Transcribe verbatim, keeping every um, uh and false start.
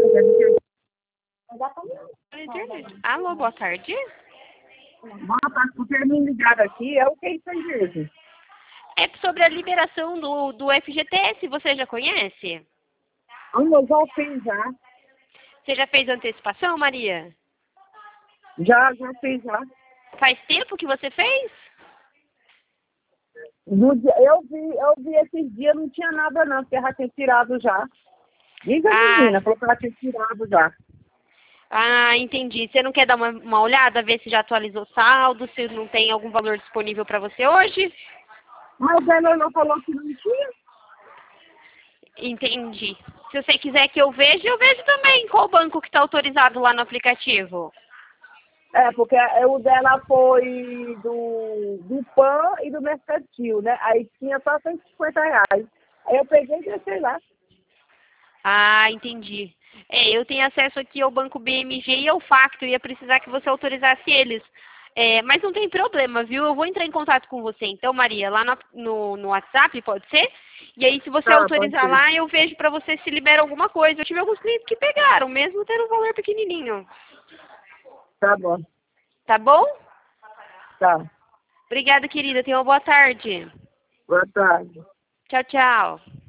Alô, boa tarde. Boa tarde, por ter me ligado aqui, é o que é isso aí mesmo? É sobre a liberação do, do F G T S, você já conhece? Ah, eu já fiz já. Você já fez antecipação, Maria? Já, já fiz já. Faz tempo que você fez? No dia- eu vi, eu vi esses dias, não tinha nada não, porque já tinha tirado já. Diz a Ah, menina, falou que ela tinha tirado já. ah, entendi. Você não quer dar uma, uma olhada, ver se já atualizou o saldo, se não tem algum valor disponível para você hoje? Mas ela não falou que não tinha. Entendi. Se você quiser que eu veja, eu vejo também. Qual banco que está autorizado lá no aplicativo? É, porque é, o dela foi do, do PAN e do Mercantil, né? Aí tinha só cento e cinquenta reais. Aí eu peguei e deixei lá. Ah, entendi. É, eu tenho acesso aqui ao Banco B M G e ao Facto, ia precisar que você autorizasse eles. É, mas não tem problema, viu? Eu vou entrar em contato com você, então, Maria, lá no, no, no WhatsApp, pode ser? E aí, se você Tá, pode autorizar ser. lá, eu vejo pra você se libera alguma coisa. Eu tive alguns clientes que pegaram, mesmo tendo um valor pequenininho. Tá bom. Tá bom? Tá. Obrigada, querida. Tenha uma boa tarde. Boa tarde. Tchau, tchau.